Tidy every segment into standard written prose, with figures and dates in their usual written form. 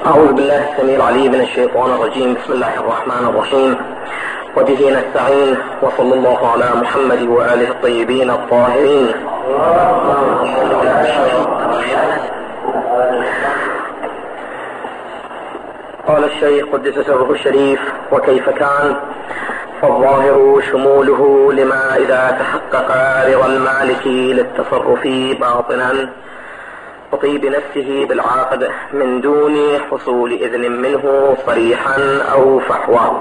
أعوذ بالله السميع العليم من الشيطان الرجيم. بسم الله الرحمن الرحيم، وبه نستعين، وصلى الله على محمد وآله الطيبين الطاهرين. قال الشيخ قدس سره الشريف: وكيف كان؟ فالظاهر شموله لما إذا تحقق رضا المالك للتصرف باطنا وطيب نفسه بالعاقد من دون حصول إذن منه صريحا أو فحوى.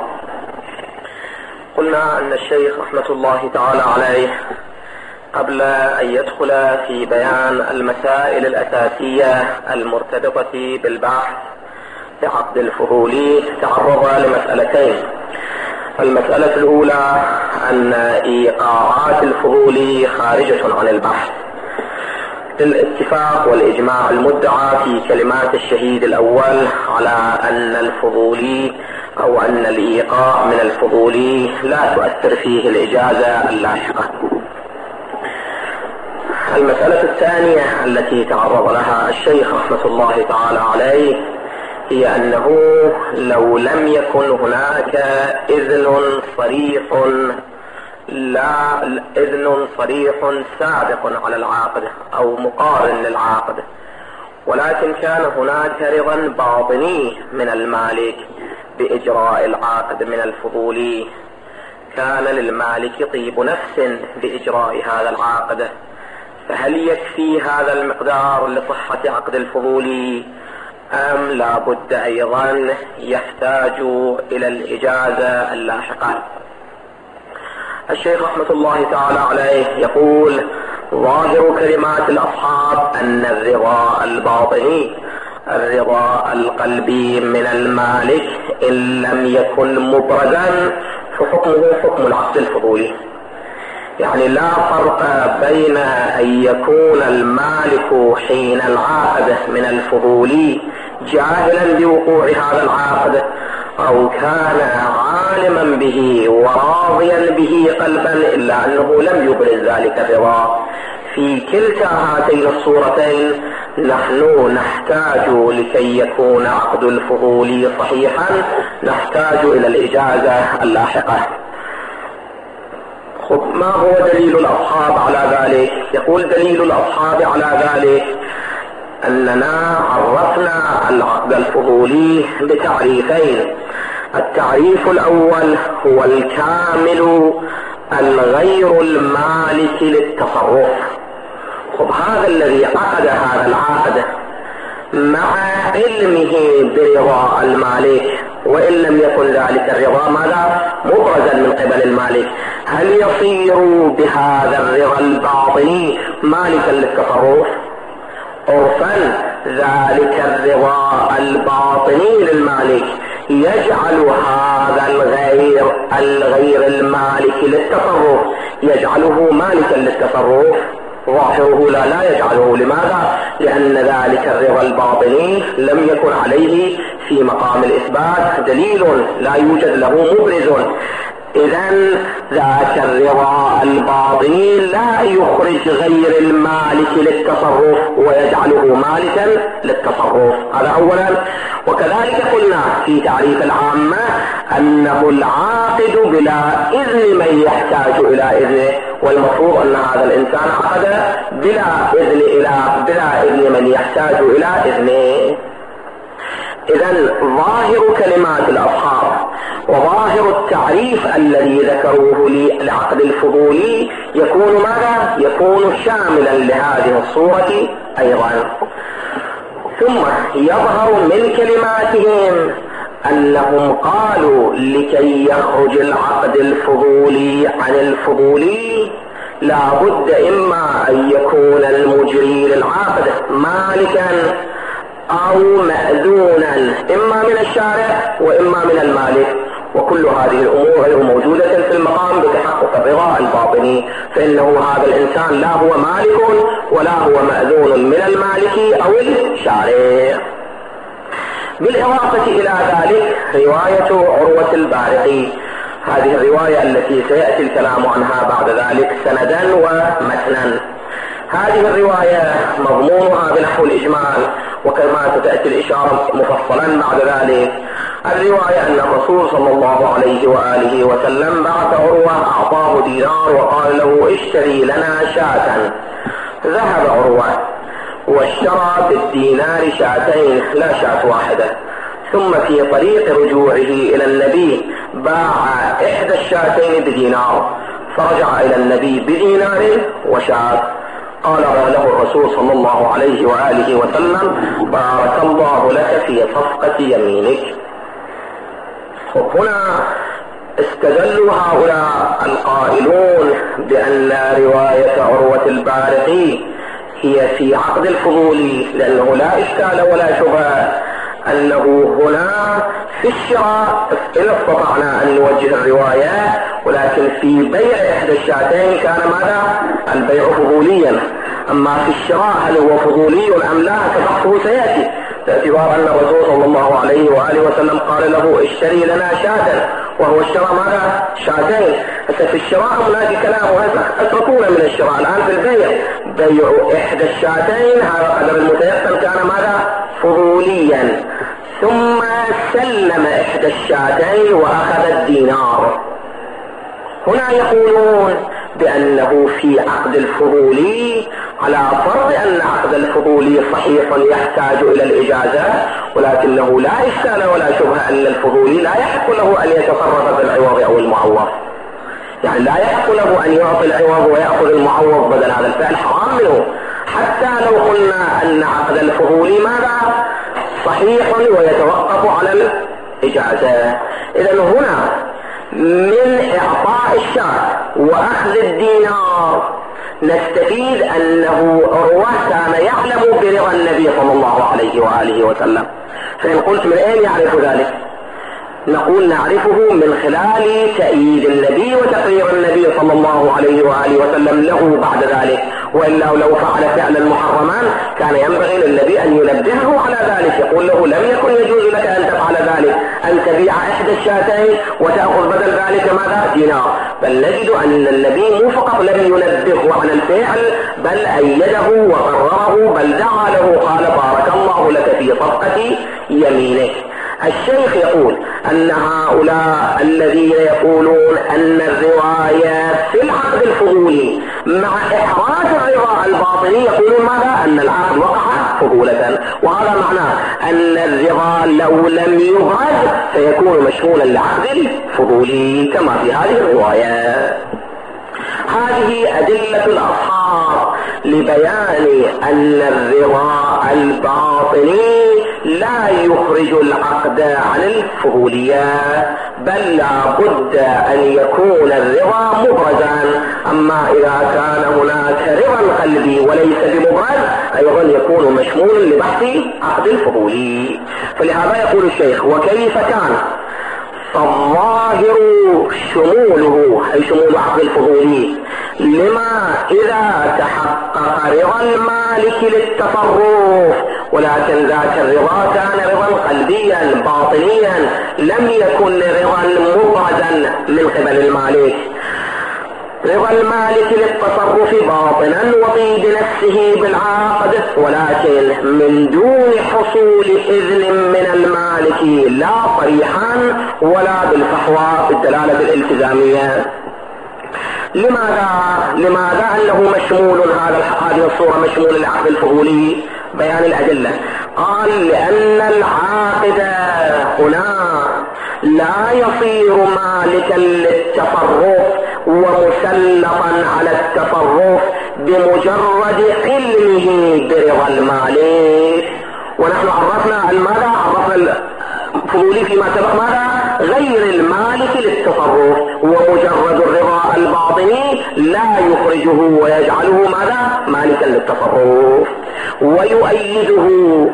قلنا أن الشيخ رحمة الله تعالى عليه قبل أن يدخل في بيان المسائل الأساسية المرتبطة بالبحث بعقد الفضولي تعرض لمسألتين. المسألة الأولى أن إيقاعات الفضولي خارجة عن البحث بالاتفاق والإجماع المدعى في كلمات الشهيد الأول على أن الفضولي أو أن الإيقاع من الفضولي لا تؤثر فيه الإجازة اللاحقة. المسألة الثانية التي تعرض لها الشيخ رحمة الله تعالى عليه هي أنه لو لم يكن هناك إذن صريح سابق على العاقد أو مقارن للعاقد، ولكن كان هناك رضا باطني من المالك بإجراء العاقد من الفضولي، كان للمالك طيب نفس بإجراء هذا العاقد، فهل يكفي هذا المقدار لصحة عقد الفضولي أم لا بد أيضا يحتاج إلى الإجازة اللاحقة؟ الشيخ رحمة الله تعالى عليه يقول: ظاهر كلمات الأصحاب أن الرضا الباطني الرضا القلبي من المالك إن لم يكن مبرزا فحكمه حكم العقد الفضولي. يعني لا فرق بين أن يكون المالك حين العاقد من الفضولي جاهلا بوقوع هذا العاقد أو كان عالما به وراضيا به قلبا إلا أنه لم يبرز ذلك الرضا. في كلتا هاتين الصورتين نحن نحتاج لكي يكون عقد الفضولي صحيحا نحتاج إلى الإجازة اللاحقة. ما هو دليل الأصحاب على ذلك؟ يقول: دليل الأصحاب على ذلك أننا عرفنا العقد الفضولي بتعريفين. التعريف الأول هو الكامل الغير المالك للتصرف. هذا الذي عقد هذا العقد مع علمه برضا المالك، وإن لم يكن ذلك الرضا ماذا مبرزا من قبل المالك، هل يصير بهذا الرضا الباطني مالكا للتصرف؟ عرفا ذلك الرضا الباطني للمالك يجعل هذا الغير المالك للتصرف يجعله مالكا للتصرف؟ ظاهره لا يجعله. لماذا؟ لأن ذلك الرضا الباطني لم يكن عليه في مقام الإثبات دليل، لا يوجد له مبرز. إذن ذاك الرضا الباطني لا يخرج غير المالك للتصرف ويجعله مالكا للتصرف. هذا أولا. وكذلك قلنا في تعريف العامة أنه العاقد بلا إذن من يحتاج إلى إذنه، والمفروض أن هذا الإنسان عقد بلا إذن من يحتاج إلى إذنه. إذن ظاهر كلمات الأصحاب وظاهر التعريف الذي ذكروه لعقد الفضولي يكون ماذا؟ يكون شاملا لهذه الصورة أيضا. ثم يظهر من كلماتهم أنهم قالوا لكي يخرج العقد الفضولي عن الفضولي لا بد إما أن يكون المجري للعقد مالكا أو مأذونا، إما من الشارع وإما من المالك، وكل هذه الأمور غير موجودة في المقام بتحقق الرضا الباطني، فإنه هذا الإنسان لا هو مالك ولا هو مأذون من المالك أو الشارع. بالإضافة إلى ذلك رواية عروة البارقي، هذه الرواية التي سيأتي الكلام عنها بعد ذلك سندا ومتنا. هذه الرواية مضمونها بنحو الإجمال وكما ستأتي الإشارة مفصلا بعد ذلك. الرواية أن الرسول صلى الله عليه وآله وسلم بعث عروة أعطاه دينار وقال له اشتري لنا شاة. ذهب عروة واشترى بالدينار شاتين لا شاة واحدة، ثم في طريق رجوعه إلى النبي باع إحدى الشاتين بدينار، فرجع إلى النبي بدينار وشاة. قال له الرسول صلى الله عليه وآله وسلم بارك الله لك في صفقة يمينك. هنا استدلوا هؤلاء القائلون بأن رواية عروة البارقي هي في عقد الفضولي، لأنه لا إشكال ولا شبهة أنه هنا في الشراء إن استطعنا أن نوجه الرواية، ولكن في بيع إحدى الشاتين كان ماذا؟ البيع فضوليا. أما في الشراء هل هو فضولي أم لا كبحثه سيأتي، باعتبار أن الرسول صلى الله عليه وآله وسلم قال له اشتري لنا شاة، وهو اشترى ماذا؟ شاتين. في الشراء هناك كلام أتركونا من الشراء. الآن في البيع بيع إحدى الشاتين هذا قدر المتيقن كان ماذا؟ فضوليا. ثم سلم إحدى الشاتين وأخذ الدينار. هنا يقولون بأنه في عقد الفضولي، على فرض أن عقد الفضولي صحيح يحتاج إلى الإجازة، ولكنه لا إشكال ولا شبهة أن الفضولي لا يحق له أن يتصرف بالعوض أو المعوض. يعني لا يحق له أن يعطي العوض ويأخذ المعوض بدل هذا الفعل، حرام منه. حتى لو قلنا أن عقد الفضولي ماذا؟ صحيح ويتوقف على الإجازة. إذن هنا من إعطاء الشاة وأخذ الدينار نستفيد أنه عروة كان يعلم برضا النبي صلى الله عليه وآله وسلم. فإن قلت من أين يعرف ذلك؟ نقول نعرفه من خلال تأييد النبي وتقرير النبي صلى الله عليه وآله وسلم له بعد ذلك، وإلا لو فعل فعلا محرما كان ينبغي للنبي أن ينبهه على ذلك، يقول له لم يكن يجوز لك أن تفعل ذلك، أن تبيع إحدى الشاتين وتأخذ بدل ذلك ماذا؟ دينار. بل نجد أن النبي مو فقط لم ينبهه عن الفعل، بل أيده وقرره، بل دعا له قال بارك الله لك في صفقة يمينك. الشيخ يقول أن هؤلاء الذين يقولون أن الرواية في العقد الفضولي مع إحراز الرضا الباطني يقولون ماذا؟ أن العقد وقع فضولة، وهذا معناه أن الرضا لو لم يبرز سيكون مشمولا للعقد الفضولي كما في هذه الرواية. هذه أدلة الأصحاب لبيان أن الرضا الباطني لا يخرج العقد عن الفضولية، بل لا بد أن يكون الرضا مبرزا. أما إذا كان هناك رضا قلبي وليس بمبرز أيضا يكون مشمول لبحث عقد الفضولي. فلهذا يقول الشيخ وكيف كان؟ فالظاهر شموله أي شمول عقد الفضولي لما إذا تحقق رضا المالك للتصرف، ولكن ذاك الرضا كان رضا قلبيا باطنيا لم يكن رضا مبرزا من قبل المالك. رضا المالك للتصرف باطنا وطيب نفسه بالعقد، ولكن من دون حصول إذن من المالك لا صريحا ولا بالفحوى بالدلالة الالتزامية. لماذا أنه مشمول هذه الصورة مشمول للعقد الفضولي؟ بيان الأدلة. قال لأن العاقد هنا لا يصير مالكا للتصرف ومسلطا على التصرف بمجرد علمه برضا المالك. ونحن عرفنا ماذا؟ عرفنا الفضولي فيما سبق ماذا؟ غير المالك للتصرف، ومجرد الرضا الباطني لا يخرجه ويجعله ماذا؟ مالكا للتصرف. ويؤيده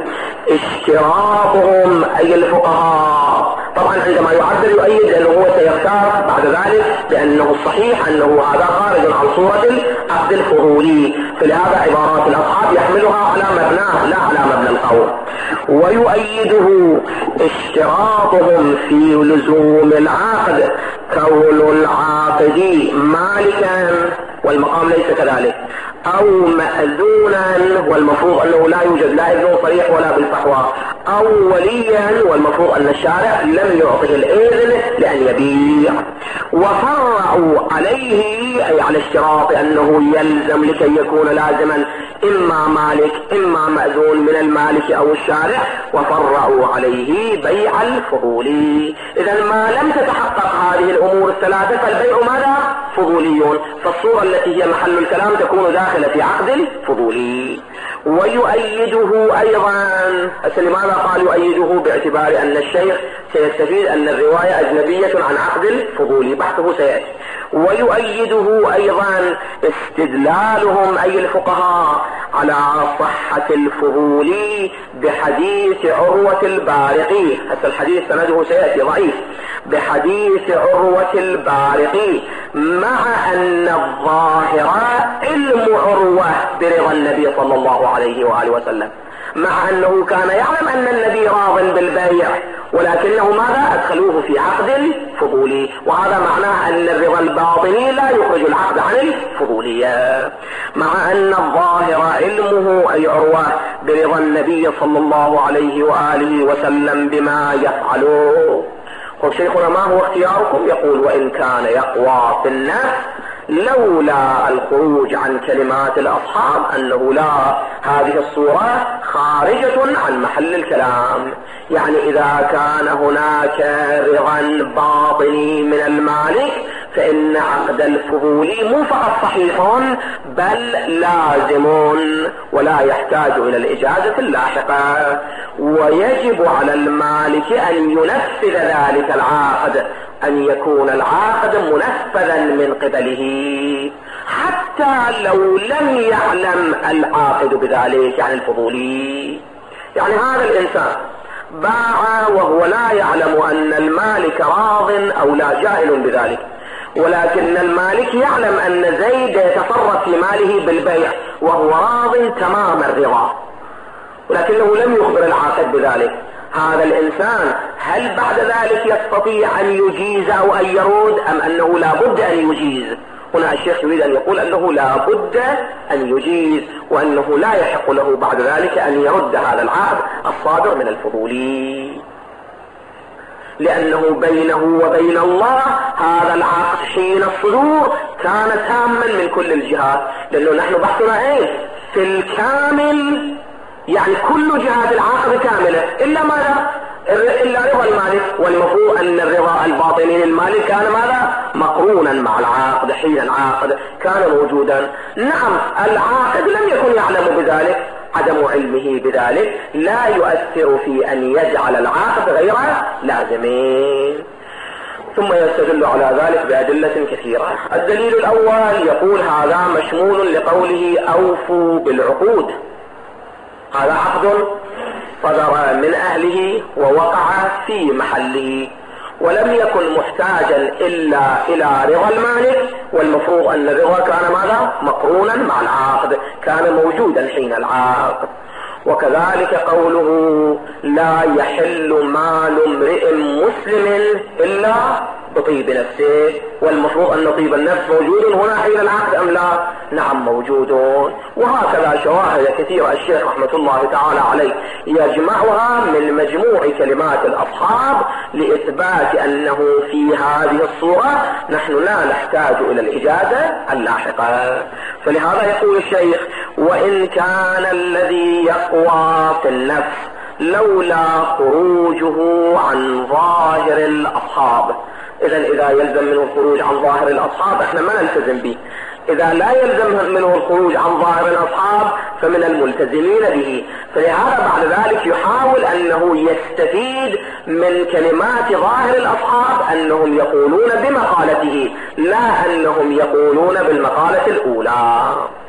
اشتراطهم أي الفقهاء. طبعا عندما يعبر يؤيد أنه هو سيختار بعد ذلك بأنه الصحيح أنه هذا خارج عن صورة العقد الفضولي، فلهذا عبارات الأصحاب يحملها على مبناه لا على مبنى القول. ويؤيده اشتراطهم في لزوم العقد كون العاقد مالكا والمقام ليس كذلك، او مأذونا والمفروض انه لا يوجد لا اذن صريح ولا بالفحوى، او وليا والمفروض ان الشارع لم يعطه الاذن لان يبيع. وفرعوا عليه اي على اشتراط انه يلزم لكي يكون لازما اما مالك اما مأذون من المالك او الشارع، وفرعوا عليه بيع الفضولي. اذا ما لم تتحقق هذه الامور الثلاثة فالبيع ماذا؟ فضولي. فالصورة التي هي محل الكلام تكون داخلة في عقد الفضولي. ويؤيده ايضا، لماذا قال يؤيده؟ باعتبار ان الشيخ سيستفيد ان الرواية اجنبية عن عقد الفضولي، بحثه سيأتي. ويؤيده ايضا استدلالهم اي الفقهاء على صحة الفضولي بحديث عروة البارقي. هذا الحديث سنده سيأتي ضعيف، بحديث عروة البارقي، مع ان الظاهر علم عروة برضا النبي صلى الله عليه وآله وسلم، مع انه كان يعلم ان النبي راض بالبيع، ولكنه ماذا؟ ادخلوه في عقد الفضولي، وهذا معناه ان الرضا الباطني لا يخرج العقد عن الفضولية، مع ان الظاهر علمه اي عروة برضا النبي صلى الله عليه وآله وسلم بما يفعله. وشيخنا ما هو اختياركم؟ يقول وإن كان يقوى في النفس لولا الخروج عن كلمات الأصحاب أنه لا، هذه الصورة خارجة عن محل الكلام. يعني إذا كان هناك رضا باطني من المالك فإن عقد الفضولي مو فقط صحيح بل لازم ولا يحتاج إلى الإجازة اللاحقة، ويجب على المالك أن ينفذ ذلك العقد، أن يكون العقد منفذا من قبله حتى لو لم يعلم العاقد بذلك، يعني الفضولي. يعني هذا الإنسان باع وهو لا يعلم أن المالك راض أو لا جاهل بذلك، ولكن المالك يعلم أن زيد يتصرف في ماله بالبيع وهو راض تمام الرضا، ولكنه لم يخبر العاقد بذلك. هذا الإنسان هل بعد ذلك يستطيع أن يجيز أو أن يرد، أم أنه لا بد أن يجيز؟ هنا الشيخ يريد أن يقول أنه لا بد أن يجيز، وأنه لا يحق له بعد ذلك أن يرد هذا العقد الصادر من الفضولي، لأنه بينه وبين الله هذا العقد حين الصدور كان تاما من كل الجهات، لأنه نحن بحثنا في الكامل، يعني كل جهات العقد كاملة إلا ماذا؟ إلا رضا المالك، والمفروض أن الرضا الباطني للمالك كان ماذا؟ مقرونا مع العقد، حين العقد كان موجودا. نعم العاقد لم يكن يعلم بذلك، عدم علمه بذلك لا يؤثر في أن يجعل العقد غير لازمين. ثم يستدل على ذلك بأدلة كثيرة. الدليل الأول يقول هذا مشمول لقوله أوفوا بالعقود. هذا عقد صدر من أهله ووقع في محله، ولم يكن محتاجا إلا إلى رضا المالك، والمفروض أن الرضا كان ماذا؟ مقرونا مع العقد، كان موجودا حين العقد. وكذلك قوله لا يحل مال امرئ مسلم إلا بطيب نفسه، والمفروض أن طيب النفس موجود هنا حين العقد أم لا؟ نعم موجودون. وهكذا شواهد كثيرة الشيخ رحمة الله تعالى عليه يجمعها من مجموع كلمات الأصحاب لإثبات أنه في هذه الصورة نحن لا نحتاج إلى الإجازة اللاحقة. فلهذا يقول الشيخ وإن كان الذي يقوى في النفس لولا خروجه عن ظاهر الأصحاب. إذا يلزم منه الخروج عن ظاهر الأصحاب احنا ما نلتزم به، إذا لا يلزم منه الخروج عن ظاهر الأصحاب فمن الملتزمين به. فلهذا بعد ذلك يحاول أنه يستفيد من كلمات ظاهر الأصحاب أنهم يقولون بمقالته لا أنهم يقولون بالمقالة الأولى.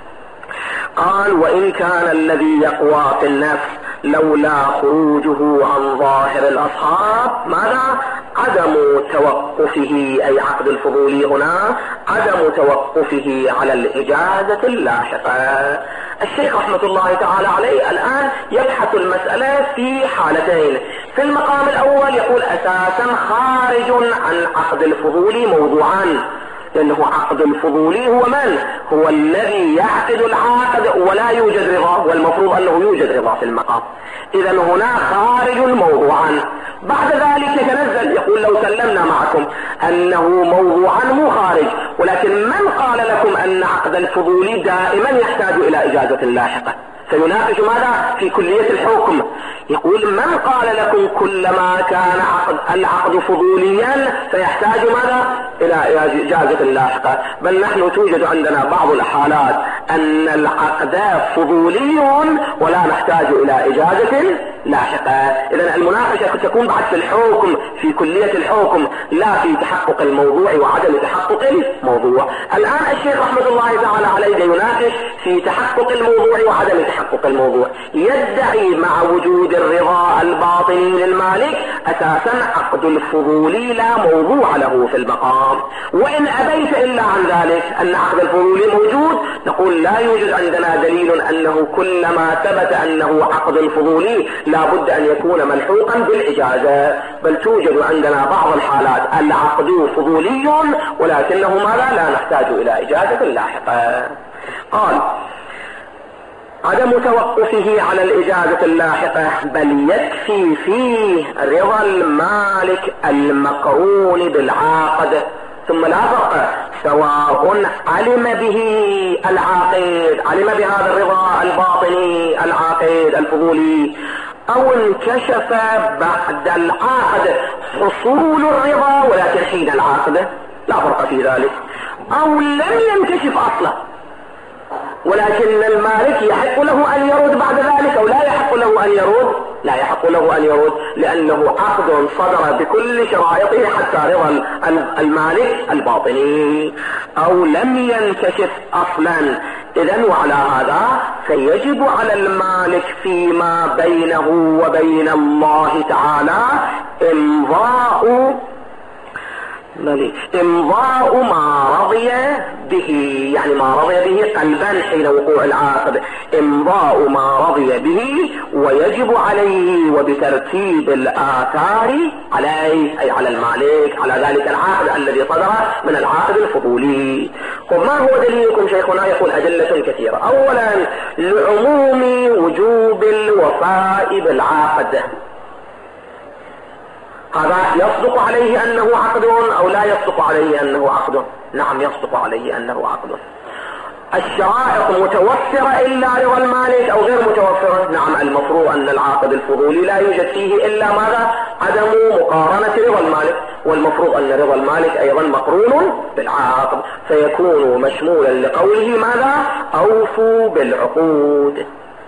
قال وإن كان الذي يقوى في النفس لولا خروجه عن ظاهر الأصحاب ماذا؟ عدم توقفه، أي عقد الفضولي هنا عدم توقفه على الإجازة اللاحقة. الشيخ رحمة الله تعالى عليه الآن يبحث المسألة في حالتين. في المقام الأول يقول أساسا خارج عن عقد الفضولي موضوعا، لأنه عقد الفضولي هو من؟ هو الذي يعقد العقد ولا يوجد رضا، والمفروض أنه يوجد رضا في المقام. إذا هنا خارج موضوعا. بعد ذلك يتنزل يقول لو سلمنا معكم أنه موضوعا مو خارج، ولكن من قال لكم أن عقد الفضولي دائما يحتاج إلى إجازة لاحقة؟ فيناقش ماذا في كلية الحكم. يقول من قال لكم كلما كان العقد فضوليا فيحتاج ماذا إلى إجازة لاحقة؟ بل نحن توجد عندنا بعض الحالات أن العقد فضولي ولا نحتاج إلى إجازة لاحقة. إذن المناقشة تكون بعد في الحكم في كلية الحكم، لا في تحقق الموضوع وعدم تحقق الموضوع. الآن الشيخ رحمة الله تعالى عليه يناقش في تحقق الموضوع وعدم تحقق الموضوع. يدعي مع وجود الرضا الباطني للمالك أساسا عقد الفضولي لا موضوع له في المقام. وإن أبيت إلا عن ذلك أن عقد الفضولي موجود، نقول لا يوجد عندنا دليل أنه كلما ثبت أنه عقد فضولي لا بد أن يكون ملحوقا بالإجازة، بل توجد عندنا بعض الحالات العقد فضولي ولكنه ماذا لا نحتاج إلى إجازة لاحقة. قال عدم توقفه على الإجازة اللاحقة بل يكفي فيه رضا المالك المقرون بالعاقد. ثم لا فرق سواء علم به العاقد، علم بهذا الرضا الباطني العاقد الفضولي، أو انكشف بعد العقد حصول الرضا ولكن حين العقد، لا فرق في ذلك، أو لم ينكشف أصلا ولكن المالك يحق له أن يرد بعد ذلك، أو لا يحق له أن يرد، لا يحق له أن يرد لأنه عقد صدر بكل شرائطه حتى رضا المالك الباطني، أو لم ينكشف أصلا. إذن وعلى هذا فيجب على المالك فيما بينه وبين الله تعالى إمضاء ما رضي به، يعني ما رضي به قلبا حين وقوع العقد، إمضاء ما رضي به، ويجب عليه وبترتيب الآثار عليه أي على المالك على ذلك العقد الذي صدر من العقد الفضولي. وما هو دليلكم شيخنا؟ يقول أدلة كثيرة. أولا لعموم وجوب الوفاء بالعقد، هذا يصدق عليه أنه عقد أو لا يصدق عليه أنه عقد؟ نعم يصدق عليه أنه عقد. الشرائط متوفرة إلا رضا المالك أو غير متوفرة؟ نعم المفروض أن العقد الفضولي لا يوجد فيه إلا ماذا؟ عدم مقارنة رضا المالك، والمفروض أن رضا المالك أيضا مقرون بالعقد، فيكون مشمولا لقوله ماذا؟ أوفوا بالعقود.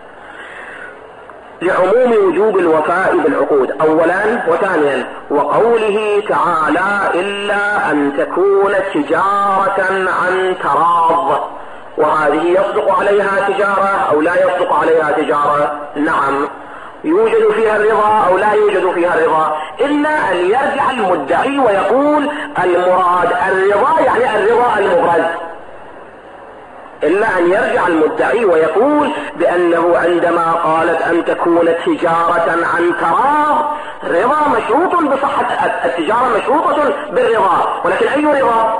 لعموم وجوب الوفاء بالعقود أولا، وثانيا وقوله تعالى إلا أن تكون تجارة عن تراض، وهذه يصدق عليها تجارة أو لا يصدق عليها تجارة؟ نعم يوجد فيها الرضا أو لا يوجد فيها الرضا، إلا أن يرجع المدعي ويقول المراد الرضا يعني الرضا المبرز، إلا أن يرجع المدعي ويقول بأنه عندما قالت أن تكون تجارة عن تراض رضا مشروط بصحة التجارة، مشروطة بالرضا، ولكن أي رضا؟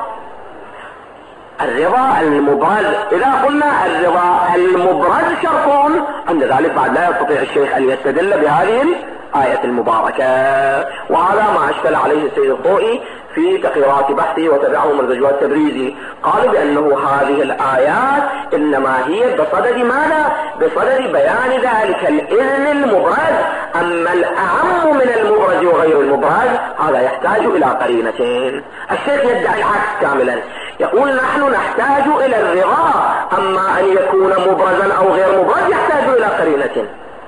الرضا المبرز. إذا قلنا الرضا المبرز شرط، عند ذلك بعد لا يستطيع الشيخ أن يستدل بهذه الآية المباركة، وهذا ما أشكل عليه السيد الضوئي في تقريرات بحثه وتبعه مرزجوات تبريزي. قال بأنه هذه الآيات إنما هي بصدد ماذا؟ بصدد بيان ذلك الإذن المبرز، أما الأعم من المبرز وغير المبرز هذا يحتاج إلى قرينتين. الشيخ يدعي العكس كاملا، يقول نحن نحتاج إلى الرضا، أما أن يكون مبرزا أو غير مبرز يحتاج إلى قرينتين،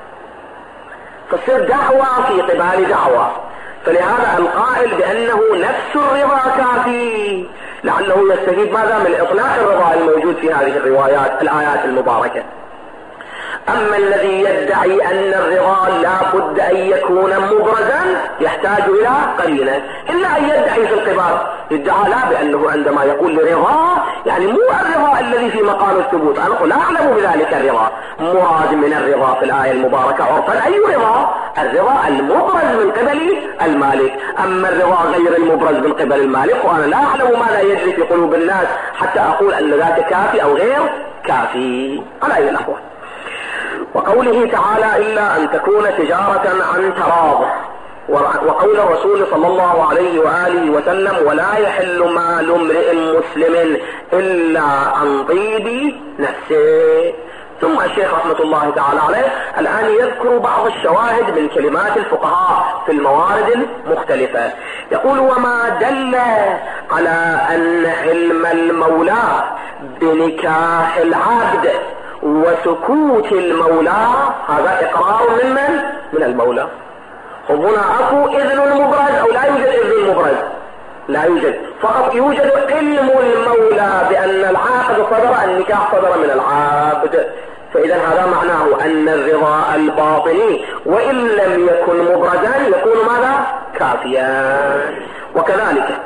فتصير دعوة في قبال دعوة. فلهذا القائل بأنه نفس الرضا كافي، لعله يستفيد ماذا؟ من إطلاق الرضا الموجود في هذه الروايات الآيات المباركة. أما الذي يدعي أن الرضا لا بد أن يكون مبرزا يحتاج إلى قرينة، إلا أن يدعي في القبار يدعى لا بأنه عندما يقول رضا يعني مو الرضا الذي في مقام الثبوت. أنا لا أعلم بذلك الرضا. مراد من الرضا في الآية المباركة عرفا أي رضا؟ الرضا المبرز من قبل المالك. أما الرضا غير المبرز من قبل المالك وأنا لا أعلم ماذا يجري في قلوب الناس حتى أقول أن ذاك كافي أو غير كافي. على أي الأحوال. وقوله تعالى إلا أن تكون تجارة عن تراض، وقول الرسول صلى الله عليه وآله وسلم ولا يحل مال امرئ مسلم إلا عن طيب نفسه. ثم الشيخ رحمة الله تعالى عليه الآن يذكر بعض الشواهد من كلمات الفقهاء في الموارد المختلفة. يقول وما دل على أن علم المولى بنكاح العبد وسكوت المولى هذا إقرار من المولى. هنا أكو إذن مبرز أو لا يوجد إذن مبرز؟ لا يوجد، فقط يوجد علم المولى بأن العقد صدر، النكاح صدر من العبد. فإذا هذا معناه أن الرضا الباطني وإن لم يكن مبرزا يكون ماذا؟ كافيا. وكذلك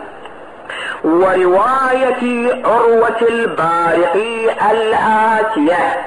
ورواية عروة البارقي الآتية،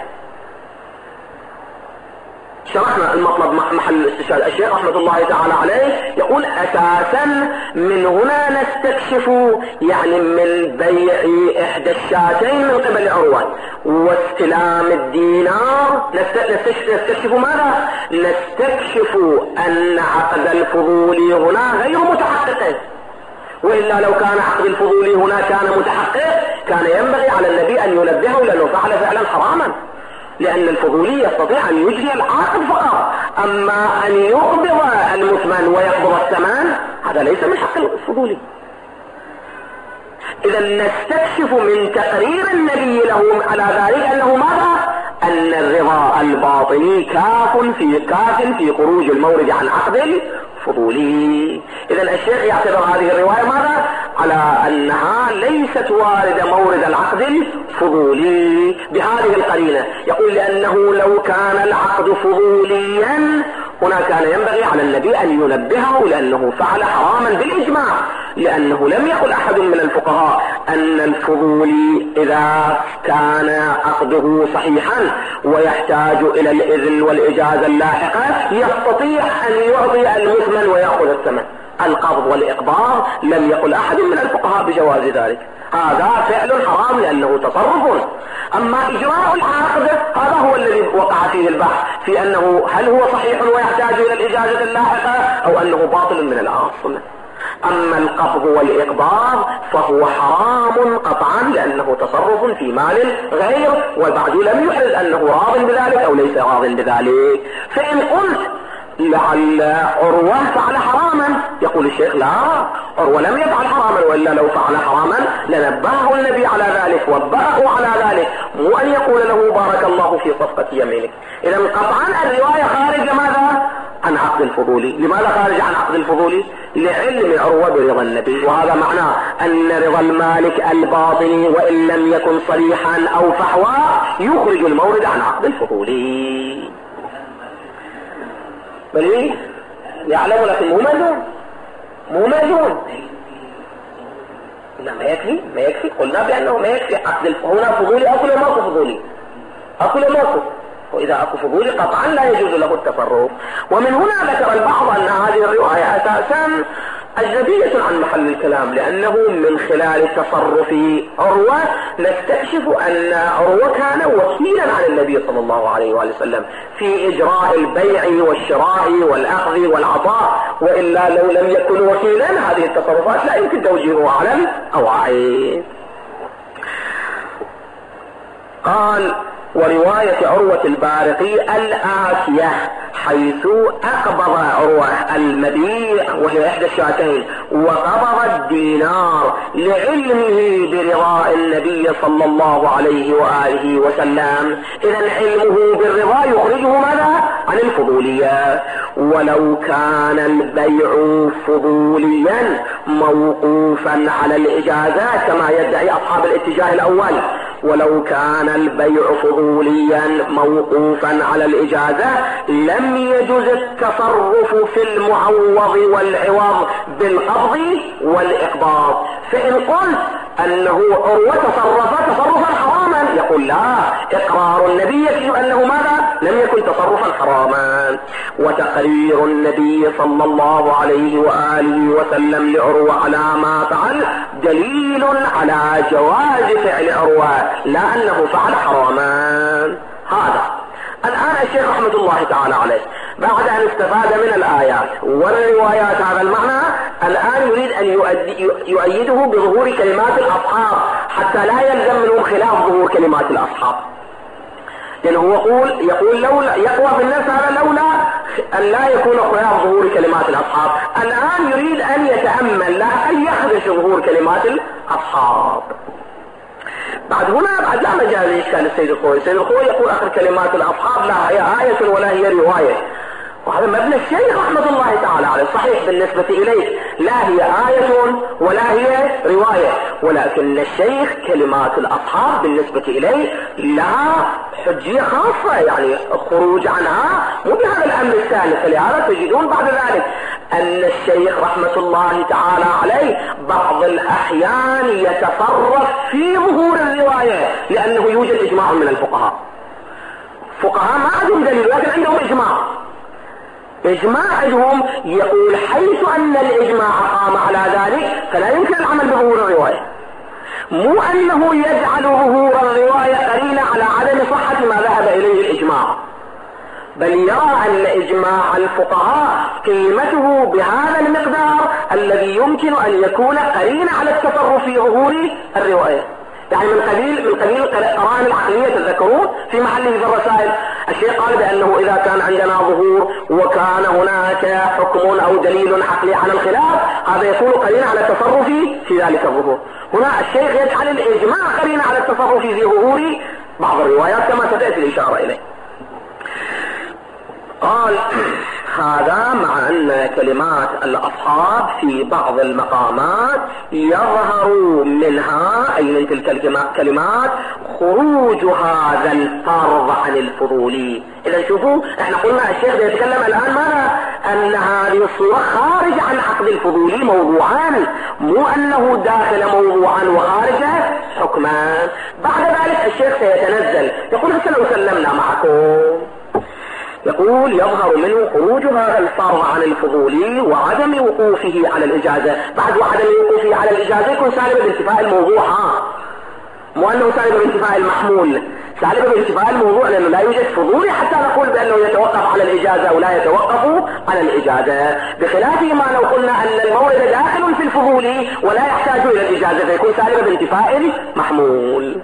شرحنا المطلب محل الاستشهاد. الشيخ رحمة الله تعالى عليه يقول أساسا من هنا نستكشف يعني من بيع إحدى الشاتين من قبل عروة واستلام الدينار نستكشف ماذا؟ نستكشف أن عقد الفضول هنا غير متحقق، وإلا لو كان عقد الفضول هنا كان متحقق كان ينبغي على النبي أن ينبهه لأنه فعل فعلا حراما، لأن الفضولي يستطيع أن يجري العقد فقط، أما أن يقبض المثمن ويقبض الثمن هذا ليس من حق الفضولي. إذا نستكشف من تقرير النبي له على ذلك أنه ماذا؟ أن الرضا الباطني كاف في خروج المورد عن عقد الفضولي. إذا الشيخ يعتبر هذه الرواية ماذا؟ على أنها ليست واردة مورد العقد الفضولي بهذه القرينة. يقول لأنه لو كان العقد فضوليا هنا كان ينبغي على النبي أن ينبهه لأنه فعل حراما بالإجماع، لأنه لم يقل أحد من الفقهاء أن الفضولي إذا كان عقده صحيحا ويحتاج إلى الإذن والإجازة اللاحقة يستطيع أن يعطي المثمن ويأخذ الثمن. القبض والإقباض لم يقل أحد من الفقهاء بجواز ذلك، هذا فعل حرام لأنه تصرف. أما إجراء العقد هذا هو الذي وقع فيه البحث في أنه هل هو صحيح ويحتاج إلى الإجازة اللاحقة أو أنه باطل من الأصل. أما القبض والإقباض فهو حرام قطعا لأنه تصرف في مال غير، والبعض لم يحرز أنه راض بذلك أو ليس راض بذلك. فإن قلت لعل عروة فعل حراما يقول الشيخ لا، عروة لم يفعل حراما، وإلا لو فعل حراما لنبهه النبي على ذلك وبأه على ذلك، مو أن يقول له بارك الله في صفقة يمينك. إذا قطعا الرواية خارجة ماذا؟ عن عقد الفضولي. لماذا خارج عن عقد الفضولي؟ لعلم عروة برضا النبي، وهذا معناه أن رضا المالك الباطني وإن لم يكن صريحا أو فحوى يخرج المورد عن عقد الفضولي. بل ايه يعلم لكن مو ماجون لا ما يكفي قلنا بأنه ما يكفي عقد هنا فضولي أكل ماكو فضولي أكل ماكو، وإذا أكو فضولي قطعا لا يجوز له التصرف. ومن هنا ذكر البعض أن هذه الرواية أساسا أجنبية عن محل الكلام، لأنه من خلال تصرف عروة نستكشف أن عروة كان وكيلا عن النبي صلى الله عليه وآله وسلم في إجراء البيع والشراء والأخذ والعطاء، وإلا لو لم يكن وكيلا هذه التصرفات لا يمكن توجيهها على الأواعي. قال ورواية عروة البارقي الآتية حيث أقبض عروة المبيع وهي إحدى الشاتين وقبض الدينار لعلمه برضاء النبي صلى الله عليه وآله وسلم. إذا علمه بالرضا يخرجه ماذا؟ عن الفضولية. ولو كان البيع فضوليا موقوفا على الإجازات كما يدعي أصحاب الاتجاه الأول، ولو كان البيع فضوليا موقوفا على الإجازة لم يجوز التصرف في المعوض والعوض بالقبض والإقباض. فإن قلت أنه عروة تصرف تصرفا حراما يقول لا، إقرار النبي يكفي أنه ماذا؟ لم يكن تصرفا حراما. وتقرير النبي صلى الله عليه وآله وسلم لعروة على ما فعل دليل على جواز فعل عروة لا أنه فعل حراما. هذا الآن الشيخ رحمة الله تعالى عليه بعد أن استفاد من الآيات والروايات هذا المعنى، الآن يريد أن يؤيده بظهور كلمات الأصحاب حتى لا يلزم منهم خلاف ظهور كلمات الأصحاب، لأنه يقول لولا يقوى في الناس هذا لولا أن لا يكون خلاف ظهور كلمات الأصحاب. الآن يريد أن يتأمل لا أن يخدش ظهور كلمات الأصحاب. بعد لا مجال لإشكال السيد الخوي. السيد الخوي يقول آخر كلمات الأصحاب لا هي آية ولا هي رواية، وهذا مبنى الشيخ رحمة الله تعالى عليه. صحيح بالنسبة إليه لا هي آية ولا هي رواية، ولكن الشيخ كلمات الأصحاب بالنسبة إليه لها حجية خاصة، يعني الخروج عنها مو بهذا الأمر الثالث. فلهذا تجدون بعد ذلك أن الشيخ رحمة الله تعالى عليه بعض الأحيان يتصرف في ظهور الرواية، لأنه يوجد إجماع من الفقهاء. فقهاء ما عندهم دليل لكن عندهم إجماع عندهم يقول حيث أن الإجماع قام على ذلك فلا يمكن العمل بظهور الرواية. مو أنه يجعل ظهور الرواية قرينة على عدم صحة ما ذهب إليه الإجماع، بل يرى أن إجماع الفقهاء قيمته بهذا المقدار الذي يمكن أن يكون قرينة على التصرف في ظهور الرواية. يعني من قبيل القرائن العقلية تذكرون في محله في الرسائل الشيخ قال بأنه إذا كان عندنا ظهور وكان هناك حكم أو دليل عقلي على الخلاف هذا يكون قرينة على التصرف في ذلك الظهور. هنا الشيخ يجعل الإجماع قرينة على التصرف في ظهور بعض الروايات كما ستأتي الإشارة إليه. قال هذا مع أن كلمات الأصحاب في بعض المقامات يظهر منها أي من تلك الكلمات خروج هذا الفرض عن الفضولي. إذا شوفوا احنا قلنا الشيخ يتكلم الآن ماذا؟ أن هذه الصورة خارج عن عقد الفضولي موضوعان، مو أنه داخل موضوعا وخارج حكمان. بعد ذلك الشيخ سيتنزل يقول هسه لو سلمنا معكم، يقول يظهر منه خروج هذا الفرض عن الفضولي وعدم وقوفه على الإجازة. بعد وعدم وقوفه على الإجازة يكون سالب بانتفاء الموضوع، مو أنه سالب بانتفاء المحمول، سالب بانتفاء الموضوع، لأنه لا يوجد فضولي حتى نقول بأنه يتوقف على الإجازة أو لا يتوقف على الإجازة، بخلاف ما لو قلنا أن المورد داخل في الفضولي ولا يحتاج إلى الإجازة فيكون سالب بانتفاء المحمول.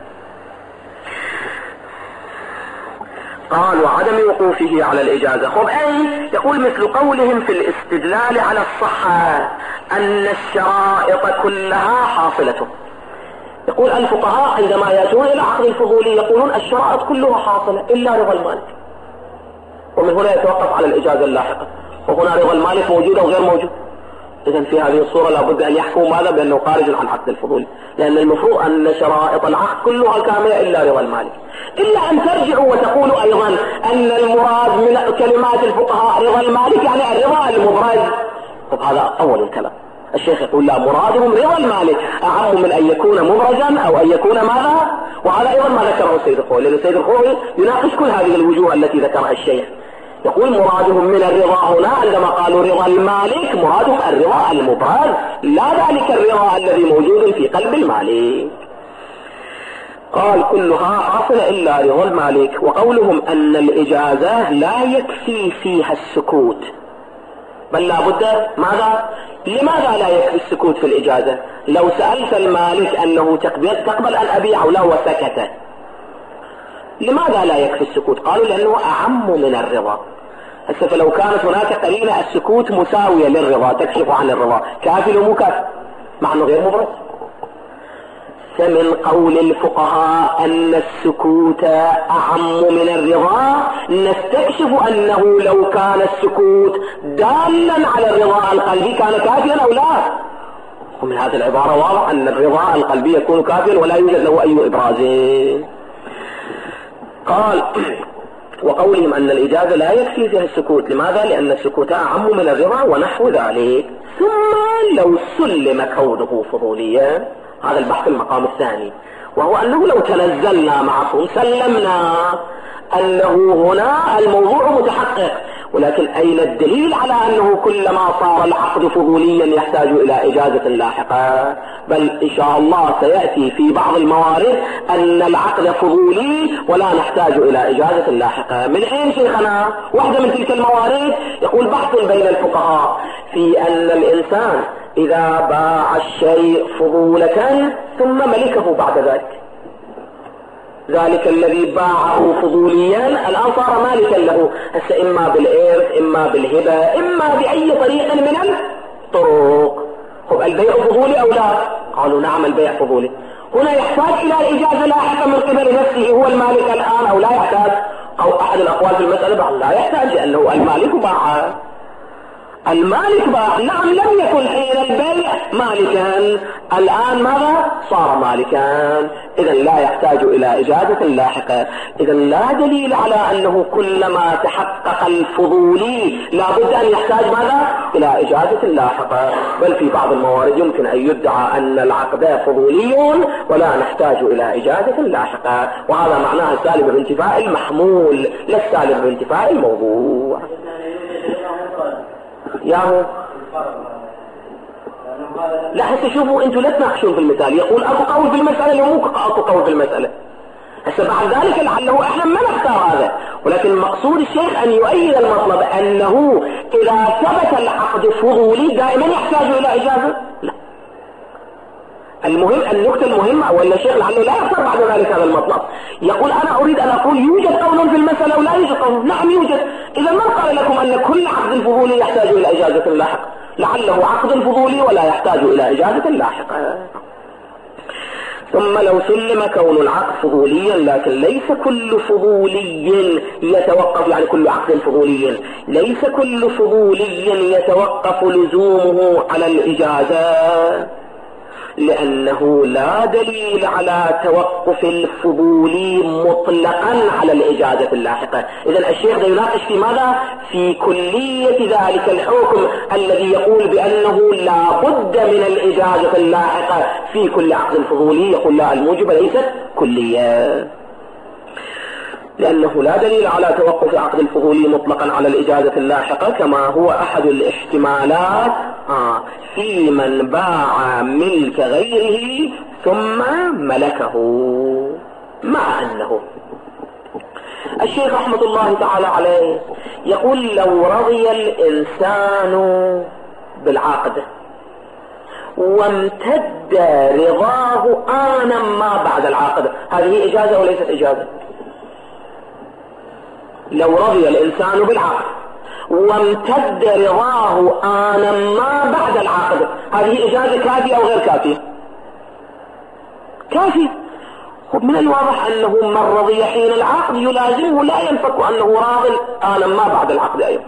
قال وعدم وقوفه على الإجازة. خب أي يقول مثل قولهم في الاستدلال على الصحة أن الشرائط كلها حاصلة. يقول الفقهاء عندما يأتون إلى عقد الفضولي يقولون الشرائط كلها حاصلة إلا رضا المالك، ومن هنا يتوقف على الإجازة اللاحقة، وهنا رضا المالك موجود أو غير موجود. إذن في هذه الصورة لابد أن يحكموا ماذا؟ بأنه خارج عن عقد الفضولي، لأن المفروض أن شرائط العقد كلها كاملة إلا رضا المالك، إلا أن ترجعوا وتقولوا أيضا أن المراد من كلمات الفقهاء رضا المالك يعني الرضا المبرز. طب هذا أول الكلام. الشيخ يقول لا، مرادهم رضا المالك أعم من أن يكون مبرزا أو أن يكون ماذا؟ وهذا أيضا ما ذكره السيد الخوي، لأن السيد الخوي يناقش كل هذه الوجوه التي ذكرها الشيخ. يقول مرادهم من الرضا هنا عندما قالوا رضا المالك مرادهم الرضا المبرز لا ذلك الرضا الذي موجود في قلب المالك. قال كلها حاصلة إلا رضا المالك. وقولهم أن الإجازة لا يكفي فيها السكوت، بل لا بد ماذا؟ لماذا لا يكفي السكوت في الإجازة؟ لو سألت المالك أنه تقبل أن أبيع له وسكت، لماذا لا يكفي السكوت؟ قالوا لأنه أعم من الرضا. هسه فلو كانت هناك قرينة السكوت مساوية للرضا تكشف عن الرضا، كافي لو مو كافي مع أنه غير مبرز. فمن قول الفقهاء أن السكوت أعم من الرضا نستكشف أنه لو كان السكوت دالا على الرضا القلبي كان كافيا أو لا. ومن هذه العبارة واضح أن الرضا القلبي يكون كافيا ولا يوجد له أي إبراز. قال وقولهم أن الإجازة لا يكفي فيها السكوت. لماذا؟ لأن السكوت أعم من الرضا ونحو ذلك. ثم لو سلم كونه فضوليا، هذا البحث المقام الثاني، وهو أنه لو تنزلنا معكم سلمنا أنه هنا الموضوع متحقق، ولكن أين الدليل على أنه كلما صار العقد فضوليا يحتاج إلى إجازة لاحقة؟ بل إن شاء الله سيأتي في بعض الموارد أن العقد فضولي ولا نحتاج إلى إجازة لاحقة. من أين شيخنا؟ واحدة من تلك الموارد يقول بحث بين الفقهاء في أن الإنسان إذا باع الشيء فضولة ثم ملكه بعد ذلك الذي باعه فضوليا الآن صار مالكا له، هسه إما بالإرث إما بالهبة إما بأي طريق من الطرق. خب البيع فضولي أو لا؟ قالوا نعم البيع فضولي. هنا يحتاج إلى الإجازة لاحقة من قبل نفسه، هو المالك الآن أو لا يحتاج؟ أو أحد الأقوال في المسألة لا يحتاج، لأنه المالك باع. المالك باع، نعم لم يكن حين البيع مالكا، الآن ماذا؟ صار مالكا. إذا لا يحتاج إلى إجازة لاحقة. إذا لا دليل على أنه كلما تحقق الفضولي لابد أن يحتاج ماذا؟ إلى إجازة لاحقة. بل في بعض الموارد يمكن أن يدعى أن العقد فضولي ولا نحتاج إلى إجازة لاحقة، وهذا معناه السالب بانتفاء المحمول لا السالب بانتفاء الموضوع. ياهو لا حتى شوفوا انتوا لا تناقشون في المثال، يقول اكو قول في المسألة لو مو اكو قول في المسألة. هسه بعد ذلك لعله احنا ما نختار هذا، ولكن مقصود الشيخ ان يؤيد المطلب انه اذا ثبت العقد فضولي دائما يحتاج الى اجازة. لا، المهم النقطة المهمة، ولا الشيخ لعله لا يختار بعد ذلك هذا المطلب. يقول انا اريد ان اقول يوجد قول في المسألة ولا يوجد قول. نعم يوجد. اذا ما قال لكم ان كل عقد فضولي يحتاج الى اجازة لاحقة، لعله عقد فضولي ولا يحتاج الى اجازة لاحقة. ثم لو سلم كون العقد فضوليا، لكن ليس كل فضولي يتوقف، يعني كل عقد فضولي ليس كل فضولي يتوقف لزومه على الإجازة، لأنه لا دليل على توقف الفضولي مطلقا على الإجازة اللاحقة. إذن الشيخ يناقش في ماذا؟ في كلية ذلك الحكم الذي يقول بأنه لا بد من الإجازة اللاحقة في كل عقد فضولي. يقول لا، الموجبة ليست كلية، لأنه لا دليل على توقف عقد الفضولي مطلقا على الإجازة اللاحقة، كما هو أحد الاحتمالات في من باع ملك غيره ثم ملكه. مع أنه الشيخ رحمة الله تعالى عليه يقول لو رضي الإنسان بالعقد وامتد رضاه آنا ما بعد العقد، هذه إجازة وليست إجازة؟ لو رضي الإنسان بالعقد وامتد رضاه آنا ما بعد العقد، هذه إجازة كافية أو غير كافية؟ كافية. من الواضح أنه من رضي حين العقد يلازمه لا ينفك أنه راض آنا ما بعد العقد أيضا.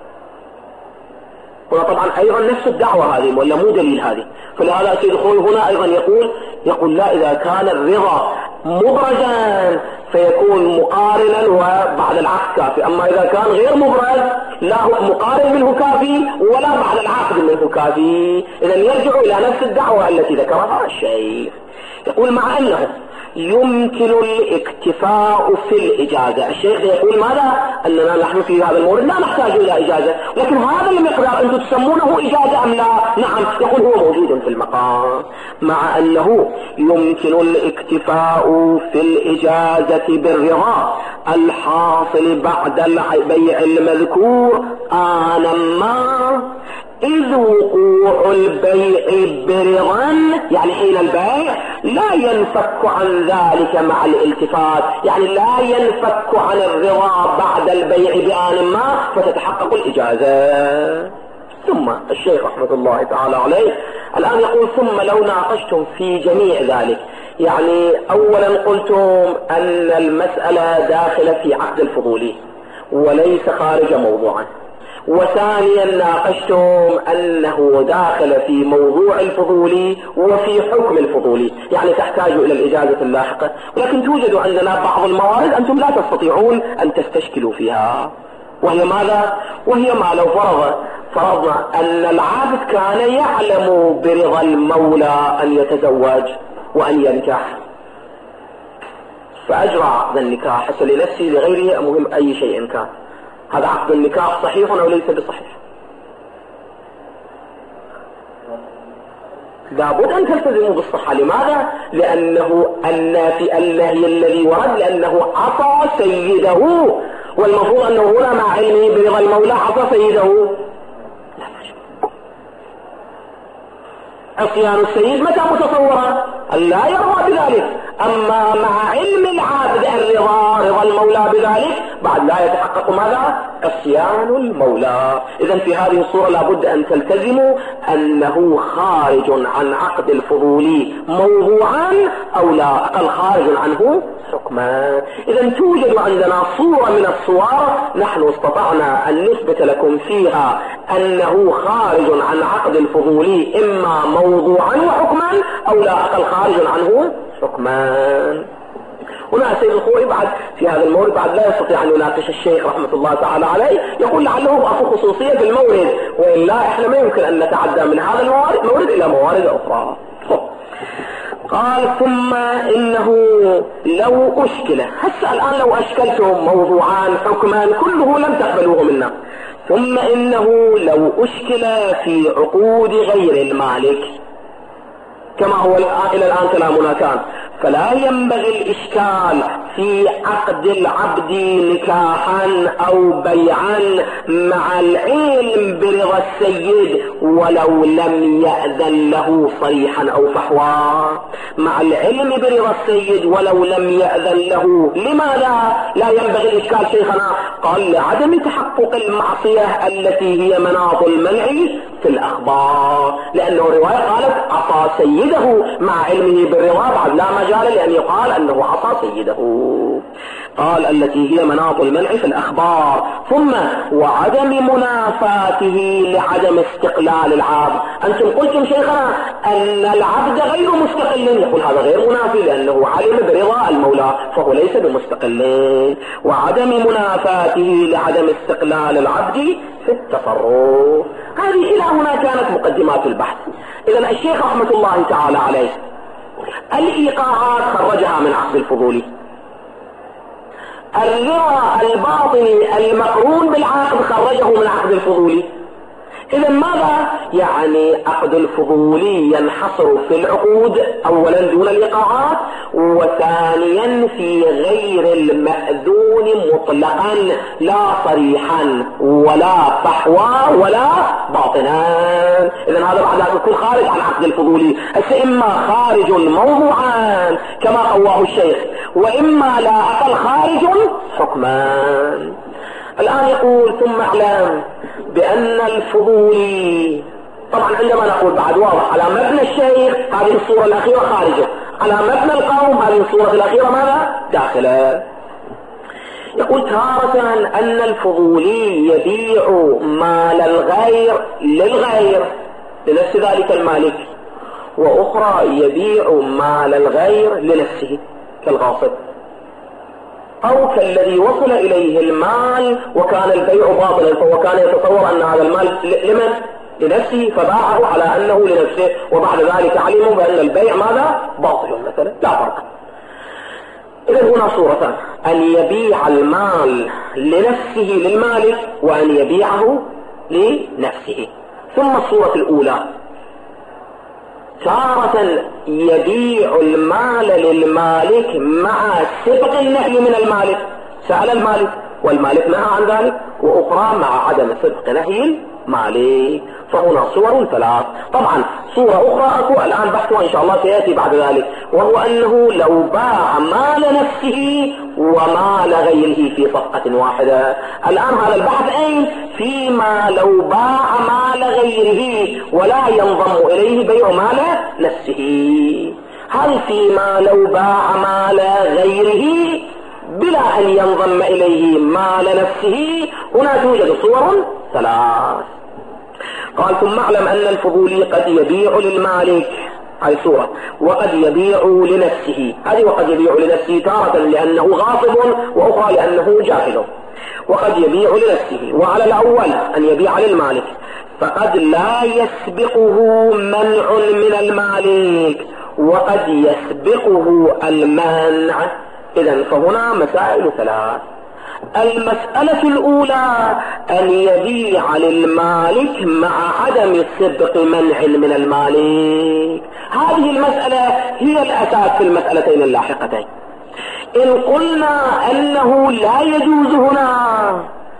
وطبعا أيضا نفس الدعوة هذه ولا مو دليل هذه. فلهذا سيد خوي هنا أيضا يقول لا، إذا كان الرضا مبرزا فيكون مقارنا وبعد العقد كافي، أما إذا كان غير مبرز لا مقارن منه كافي ولا بعد العقد منه كافي. إذن يرجع إلى نفس الدعوة التي ذكرها الشيخ. يقول مع أنه يمكن الاكتفاء في الإجازة. الشيخ يقول ماذا؟ أننا نحن في هذا المورد لا نحتاج إلى إجازة، لكن هذا المقدار أنتم تسمونه إجازة أم لا؟ نعم. يقول هو موجود في المقام، مع أنه يمكن الاكتفاء في الإجازة بالرضا الحاصل بعد البيع المذكور آنا ما، إذ وقوع البيع برضا، يعني حين البيع لا ينفك عن ذلك مع الالتفات، يعني لا ينفك عن الرضا بعد البيع بآن ما فتتحقق الإجازة. ثم الشيخ رحمة الله تعالى عليه الآن يقول ثم لو ناقشتم في جميع ذلك، يعني أولا قلتم أن المسألة داخلة في عقد الفضولي وليس خارج موضوعا، وثانيا ناقشتم أنه داخل في موضوع الفضولي وفي حكم الفضولي، يعني تحتاج إلى الإجازة اللاحقة، ولكن توجد عندنا بعض الموارد أنتم لا تستطيعون أن تستشكلوا فيها، وهي ماذا؟ وهي ما لو فرضنا أن العابد كان يعلم برضا المولى أن يتزوج وأن ينكح، فأجرى عقد النكاح حتى لنفسه لغيره، المهم أي شيء كان، هذا عقد النكاح صحيح أو ليس بصحيح؟ لابد أن تلتزموا بالصحة. لماذا؟ لأنه النافي النهي الذي ورد لأنه عصى سيده، والمفروض أنه هنا مع علمه برضا المولى عصى سيده. عصيان السيد متى متصورة؟ لا يرضى بذلك، أما مع علم العابد رضا المولى بذلك بعد لا يتحقق ماذا؟ عصيان المولى. إذن في هذه الصورة لابد أن تلتزموا أنه خارج عن عقد الفضولي موضوعا أو لا أقل خارج عنه حكما. إذن توجد عندنا صورة من الصور نحن استطعنا أن نثبت لكم فيها أنه خارج عن عقد الفضولي إما موضوعا وحكما أو لا أقل خارج عنه حكمان. هنا السيد الخوئي بعد في هذا المورد بعد لا يستطيع أن يناقش الشيخ رحمة الله تعالى عليه، يقول لعله أخو خصوصية في المورد، وإلا إحنا ما يمكن أن نتعدى من هذا المورد إلى موارد أخرى. قال ثم إنه لو أشكل، هسه الآن لو أشكلتم موضوعان حكمان كله لم تقبلوه منا، ثم إنه لو أشكل في عقود غير المالك كما هو إلى الآن كلامنا كان، فلا ينبغي الإشكال في عقد العبد نكاحا أو بيعا مع العلم برضا السيد ولو لم يأذن له صريحا أو فحوا، مع العلم برضا السيد ولو لم يأذن له. لماذا لا ينبغي الإشكال شيخنا؟ قال لعدم تحقق المعصية التي هي مناط المنع في الأخبار، لأنه الرواية قالت عصى سيده مع علمه بالرضا، بعد لا مجال لأن يقال أنه عصى سيده. قال التي هي مناط المنع في الأخبار. ثم وعدم منافاته لعدم استقلال العبد. أنتم قلتم شيخنا أن العبد غير مستقل، يقول هذا غير منافي لأنه علم برضا المولى فهو ليس بمستقل. وعدم منافاته لعدم استقلال العبد في التصرف. هذه إلى هنا كانت مقدمات البحث. إذن الشيخ رحمة الله تعالى عليه الإيقاعات خرجها من عقد الفضولي، الرضا الباطني المقرون بالعقد خرجه من عقد الفضولي. إذا ماذا يعني؟ عقد الفضولي ينحصر في العقود أولا دون الإيقاعات، وثانيا في غير المأذون مطلقا لا صريحا ولا فحوى ولا باطنا. إذا هذا بعد ذلك يكون خارج عن عقد الفضولي، إما خارج موضوعا كما قواه الشيخ، وإما لا أقل خارج حكمان. الآن يقول ثم اعلم بأن الفضولي، طبعا عندما نقول بعد واضح على مبنى الشيخ هذه الصورة الأخيرة خارجة، على مبنى القوم هذه الصورة الأخيرة ماذا؟ داخلة. يقول تارة أن الفضولي يبيع مال الغير للغير لنفس ذلك المالك، وأخرى يبيع مال الغير لنفسه كالغاصب، أو كالذي وصل إليه المال وكان البيع باطلا، فهو كان يتصور أن هذا المال لمن؟ لنفسه، فباعه على أنه لنفسه، وبعد ذلك علموا بأن البيع ماذا؟ باطل مثلا، لا فرق. إذن هنا صورتان، أن يبيع المال لنفسه للمالك وأن يبيعه لنفسه. ثم الصورة الأولى تارة يبيع المال للمالك مع سبق النهي من المالك، سأل المالك والمالك نهى عن ذلك، وأخرى مع عدم سبق نهي المالك. فهنا صور ثلاث. طبعا صورة أخرى أكو الآن بحثها إن شاء الله سيأتي بعد ذلك، وهو أنه لو باع مال نفسه ومال غيره في صفقة واحدة. الآن هذا البحث أين؟ فيما لو باع مال غيره ولا ينضم إليه بيع مال نفسه. هل فيما لو باع مال غيره بلا أن ينضم إليه مال نفسه، هنا توجد صور ثلاث. قال ثم اعلم أن الفضولي قد يبيع للمالك، هذه صورة، وقد يبيع لنفسه، هذه وقد يبيع لنفسه تارة لأنه غاصب، وأخرى لأنه جاهل. وقد يبيع لنفسه. وعلى الأول أن يبيع للمالك فقد لا يسبقه منع من المالك وقد يسبقه المانع. إذن فهنا مسائل ثلاث. المسألة الأولى أن يبيع للمالك مع عدم سبق منع من المالك. هذه المسألة هي الأساس في المسألتين اللاحقتين. إن قلنا أنه لا يجوز هنا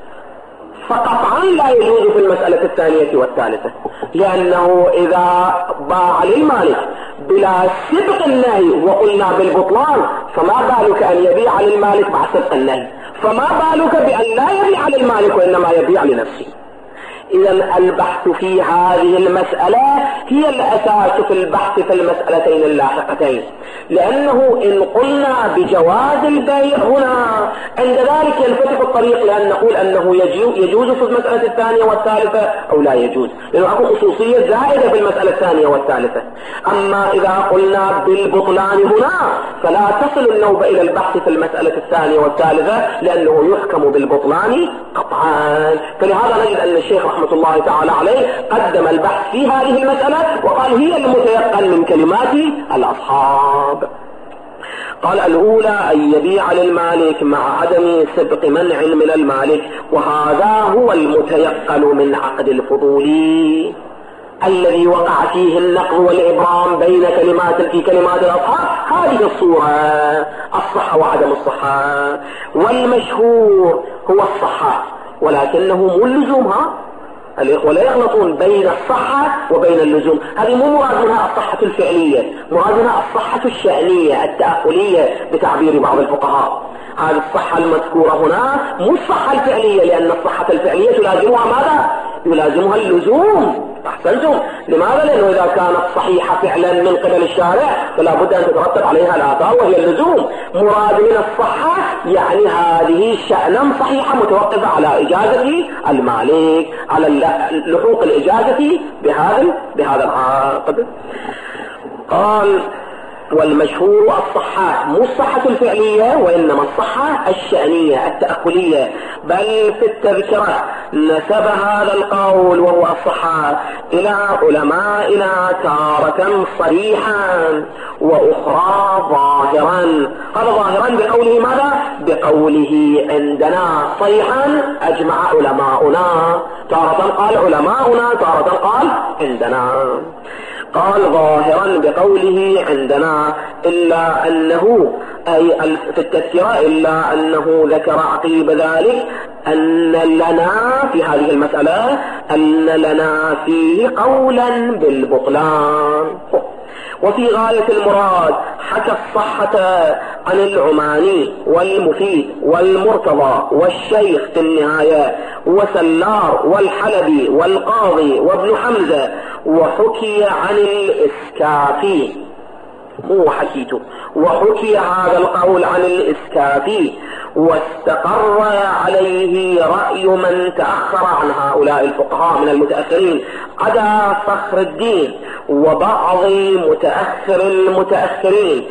فقطعا لا يجوز في المسألة الثانية والثالثة، لأنه إذا باع للمالك بلا سبق النهي وقلنا بالبطلان، فما بالك أن يبيع للمالك مع سبق النهي؟ فما بالك بأن لا يبيع للمالك وإنما يبيع لنفسه؟ إذن البحث في هذه المسألة هي الأساس في البحث في المسألتين اللاحقتين، لأنه إن قلنا بجواز البيع هنا عند ذلك ينفتح الطريق لأن نقول أنه يجوز في المسألة الثانية والثالثة أو لا يجوز، لأنه أكو خصوصية زائدة في المسألة الثانية والثالثة. أما إذا قلنا بالبطلان هنا فلا تصل النوبة إلى البحث في المسألة الثانية والثالثة لأنه يحكم بالبطلان قطعا. فلهذا نجد أن الشيخ رحمة الله تعالى عليه قدم البحث في هذه المسألة وقال هي المتيقن من كلمات الأصحاب. قال الأولى أن يبيع للمالك مع عدم سبق منع من المالك، وهذا هو المتيقن من عقد الفضولي الذي وقع فيه النقض والإبرام بين في كلمات الأصحاب. هذه الصورة الصحة وعدم الصحة، والمشهور هو الصحة ولكنه مو اللزومها. الإخوة لا يغلطون بين الصحة وبين اللزوم، هذه مو مراد منها الصحة الفعلية، مراد منها الصحة الشأنية التأخلية بتعبير بعض الفقهاء. هذه الصحة المذكورة هنا مو الصحة الفعلية، لأن الصحة الفعلية تلازمها ماذا؟ يلازمها اللزوم. أحسنتم. لماذا؟ لأنه إذا كانت صحيحة فعلا من قبل الشارع فلا بد أن تترتب عليها الآثار وهي اللزوم. مراد من الصحة يعني هذه شأنا صحيحة متوقفة على إجازة المالك، على لحوق الإجازة بهذا العقد. قال والمشهور الصحة مو الصحة الفعلية وإنما الصحة الشأنية التأكلية. بل في التذكرة نسب هذا القول وهو الصحة إلى علمائنا تارة صريحا وأخرى ظاهرا. هذا ظاهرا بقوله ماذا؟ بقوله عندنا. صريحا أجمع علماؤنا، تارة قال علماؤنا تارة قال عندنا. قال ظاهرا بقوله عندنا إلا أنه أي في التذكرة إلا أنه ذكر عقيب ذلك أن لنا في هذه المسألة أن لنا فيه قولا بالبطلان. وفي غاية المراد حكى الصحة عن العماني والمفيد والمرتضى والشيخ في النهاية وسلار والحلبي والقاضي وابن حمزة، وحكي عن الإسكافي مو حكيته، وحكي هذا القول عن الإسكافي واستقر عليه رأي من تأخر عن هؤلاء الفقهاء من المتأخرين عدا فخر الدين وبعض المتأخرين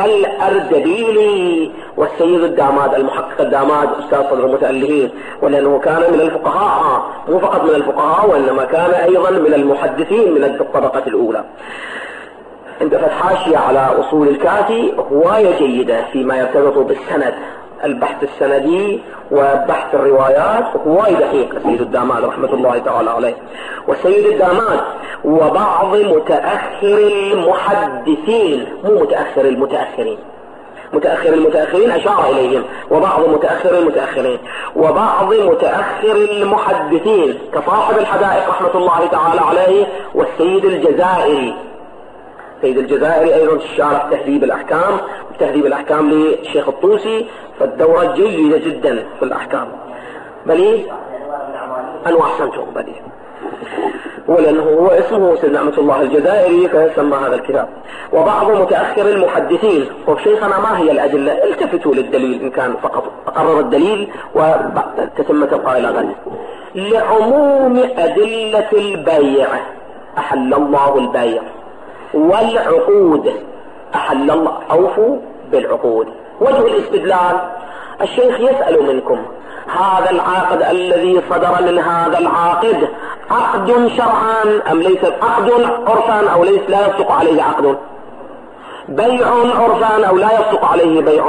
كالأردبيلي والسيد الداماد المحقق الداماد أستاذ صدر المتألهين، ولأنه كان من الفقهاء مو فقط من الفقهاء وإنما كان أيضا من المحدثين من الطبقة الأولى. عند فتح حاشية على أصول الكافي هواية جيدة فيما يرتبط بالسند، البحث السندي وبحث الروايات هواية دقيق السيد الداماد رحمة الله تعالى عليه. والسيد الداماد وبعض متأخر المحدثين مو متأخر المتأخرين، متأخر المتأخرين أشار إليهم، وبعض متأخر المتأخرين وبعض متأخر المحدثين كصاحب الحدائق رحمة الله تعالى عليه والسيد الجزائري. سيد الجزائري أيضا شارك تهذيب الأحكام، وتهذيب الأحكام للشيخ الطوسي، فالدورة جيدة جدا في الأحكام. بلي أنواع سنتهم بلي. ولأنه هو اسمه سيد نعمة الله الجزائري فيسمى هذا الكتاب. وبعض متأخر المحدثين وشيخنا ما هي الأدلة؟ التفتوا للدليل إن كان فقط أقرر الدليل وتتم تبقى إلى غد. لعموم أدلة البيع أحل الله البيع، والعقود أحل الله، أوفوا بالعقود. وجه الاستدلال: الشيخ يسأل منكم هذا العقد الذي صدر من هذا العاقد عقد شرعا أم ليس عقد عرفا أو ليس لا يصدق عليه عقد؟ بيع عرفا أو لا يصدق عليه بيع؟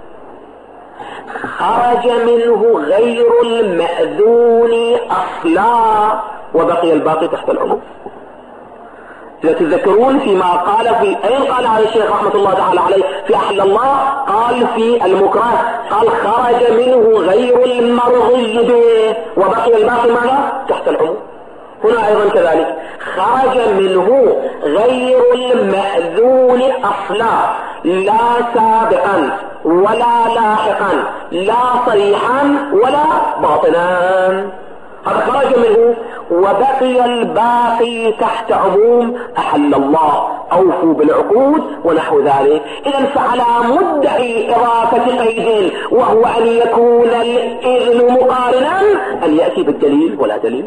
خرج منه غير المأذون أصلا وبقي الباقي تحت العموم. إذا تذكرون فيما قال في أين قال على الشيخ رحمة الله تعالى عليه في أحل الله؟ قال في المكره، قال خرج منه غير المرضي به وبقي الباقي ماذا؟ تحت العموم. هنا أيضا كذلك خرج منه غير المأذون أصلا، لا سابقا ولا لاحقا، لا صريحا ولا باطنا، هذا خرج منه وبقي الباقي تحت عموم أحل الله، أوفوا بالعقود ونحو ذلك. إذن فعلى مدعي إضافة قيد وهو أن يكون الإذن مقارنا أن يأتي بالدليل ولا دليل.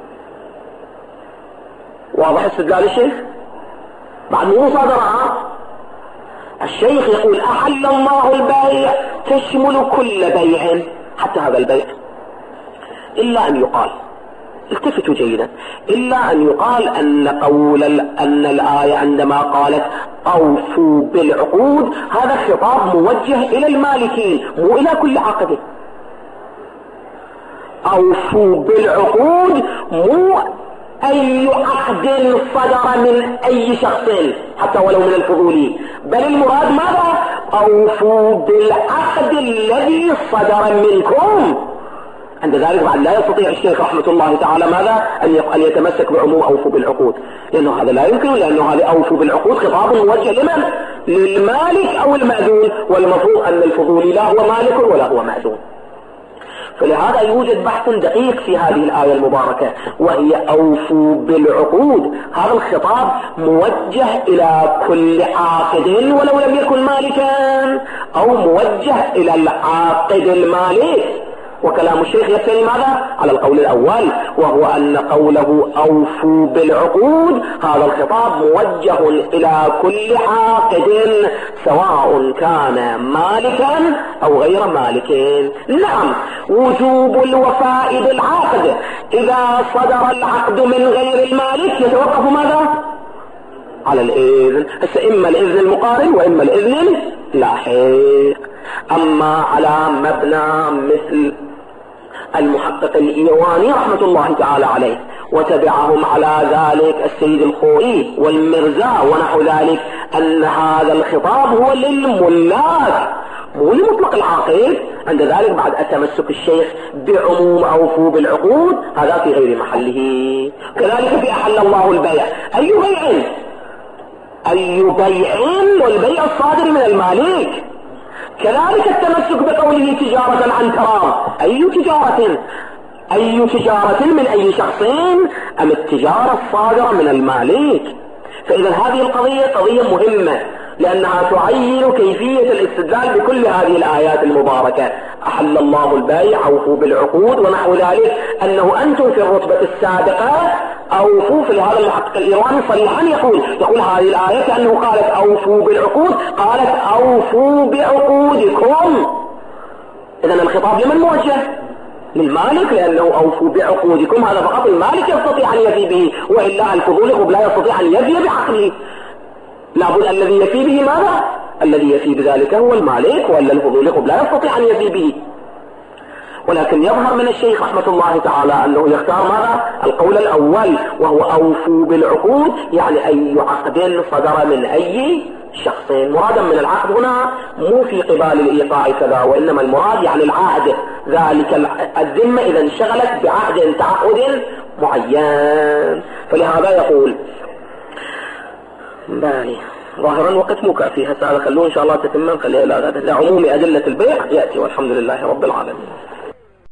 واضح استدلال الشيخ؟ بعد مصادرة الشيخ يقول أحل الله البيع تشمل كل بيع حتى هذا البيع، إلا أن يقال، التفتوا جيدا، إلا أن يقال أن الآية عندما قالت أوفوا بالعقود هذا خطاب موجه إلى المالكين مو إلى كل عقد. أوفوا بالعقود مو أي عقد صدر من أي شخص حتى ولو من الفضولي، بل المراد ماذا؟ أوفوا بالعقد الذي صدر منكم. عند ذلك بعد لا يستطيع الشيخ رحمة الله تعالى ماذا؟ أن يتمسك بعموم أوفوا بالعقود، لأنه هذا لا يمكن، لأنه هذا أوفوا بالعقود خطاب موجه لمن؟ للمالك أو المأذون، والمفروض أن الفضولي لا هو مالك ولا هو مأذون. فلهذا يوجد بحث دقيق في هذه الآية المباركة وهي أوفوا بالعقود. هذا الخطاب موجه إلى كل عاقد ولو لم يكن مالكا، أو موجه إلى العاقد المالك. وكلام الشيخ يبتني ماذا؟ على القول الأول، وهو أن قوله أوفوا بالعقود هذا الخطاب موجه إلى كل عاقد سواء كان مالكا أو غير مالك. نعم، وجوب الوفاء بالعقد إذا صدر العقد من غير المالك يتوقف ماذا؟ على الإذن، إما الإذن المقارن وإما الإذن اللاحق. أما على مبنى مثل المحقق الإيواني رحمة الله تعالى عليه وتبعهم على ذلك السيد الخوري والمرزا ونحو ذلك، أن هذا الخطاب هو للملاك مو لمطلق العاقد. عند ذلك بعد التمسك الشيخ بعموم أوفوا بالعقود هذا في غير محله. كذلك في أحل الله البيع، أي بيع؟ أي بيع؟ والبيع الصادر من المالك. كذلك التمسك بقوله تجارة عن تراض، أي تجارة؟ أي تجارة من أي شخص أم التجارة الصادرة من المالك؟ فإذا هذه القضية قضية مهمة لأنها تعين كيفية الاستدلال بكل هذه الآيات المباركة. أحل الله البيع أوفوا بالعقود ونحو ذلك، أنه أنتم في الرتبة السابقة أوفوا. في هذا المحقق الإيراني صريحا يقول هذه الآية كأنه قالت أوفوا بالعقود، قالت أوفوا بعقودكم. إذن الخطاب لمن موجه؟ للمالك، لأنه أوفوا بعقودكم هذا فقط المالك يستطيع أن يفي به، وإلا الفضول لا يستطيع أن يفي بعقله. لابد الذي يفي به ماذا؟ الذي يفي بذلك هو المالك، وإلا الفضول لا يستطيع أن يفي به. ولكن يظهر من الشيخ رحمة الله تعالى أنه يختار ماذا؟ القول الأول، وهو أوفوا بالعقود، يعني أي عقد صدر من أي شخص. مرادا من العقد هنا مو في قبال الإيقاع كذا، وإنما المراد يعني العهد، ذلك الذمة إذا انشغلت بعهد تعهد معين. فلهذا يقول بالي ظاهرا وقت مكافي، هسه خلوه إن شاء الله تتمم، خليها إلى غدا. لعموم أدلة البيع يأتي، والحمد لله رب العالمين.